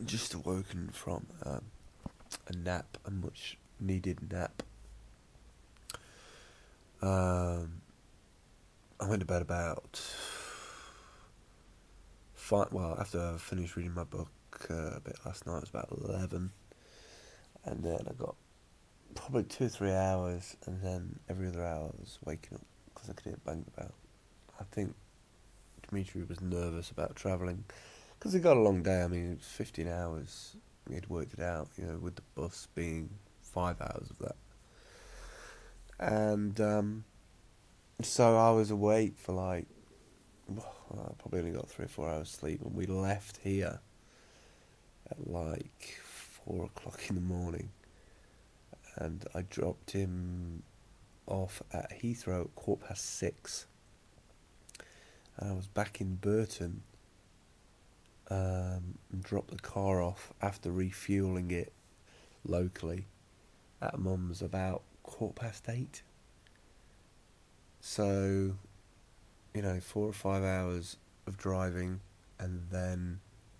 just awoken from a nap, a much needed nap. I went to bed about after I finished reading my book a bit last night, it was about 11, and then I got probably 2 or 3 hours, and then every other hour I was waking up because I could hear banged about. I think Dimitri was nervous about travelling because he got a long day. I mean, it was 15 hours. He'd worked it out, with the bus being 5 hours of that. And so I was awake for I probably only got 3 or 4 hours sleep, and we left here at 4 o'clock in the morning, and I dropped him off at Heathrow at 6:15, and I was back in Burton, and dropped the car off after refuelling it locally at Mum's about 8:15. So, 4 or 5 hours of driving, and then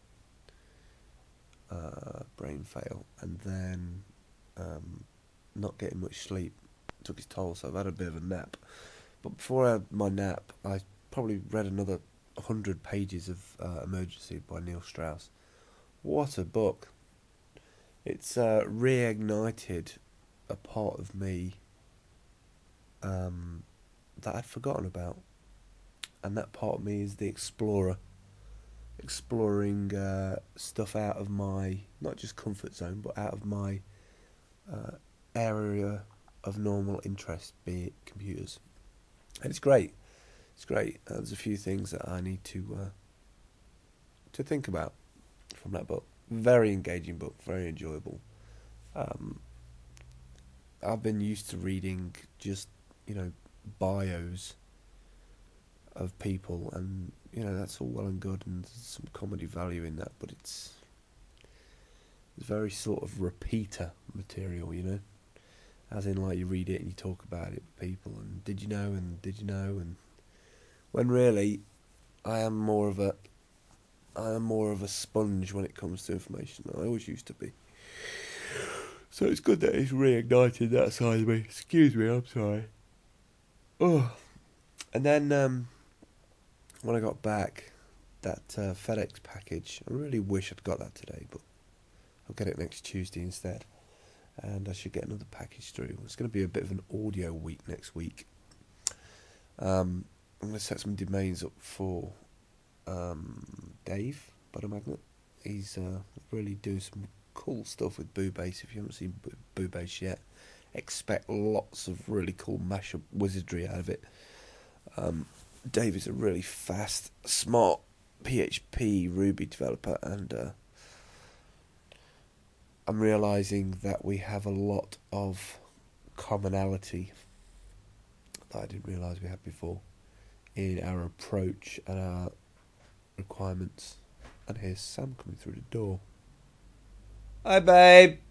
brain fail, and then not getting much sleep took its toll. So I've had a bit of a nap. But before I had my nap, I probably read another 100 pages of Emergency by Neil Strauss. What a book! It's reignited a part of me that I'd forgotten about. And that part of me is the explorer. Exploring stuff out of my, not just comfort zone, but out of my area of normal interest, be it computers. And it's great. It's great. There's a few things that I need to think about from that book. Very engaging book, very enjoyable. I've been used to reading just, bios of people, and that's all well and good, and there's some comedy value in that, but it's very sort of repeater material, as in you read it and you talk about it with people, and did you know, and when really I am more of a sponge when it comes to information. I always used to be. So it's good that it's reignited that side of me. Excuse me, I'm sorry. Oh, and then when I got back, that FedEx package, I really wish I'd got that today, but I'll get it next Tuesday instead. And I should get another package through. It's going to be a bit of an audio week next week. I'm going to set some domains up for Dave, Butter Magnet. He's really doing some cool stuff with Boobase. If you haven't seen Boobase yet, expect lots of really cool mashup wizardry out of it. Dave is a really fast, smart PHP Ruby developer, and I'm realising that we have a lot of commonality that I didn't realise we had before in our approach and our requirements. And here's Sam coming through the door. Hi, babe.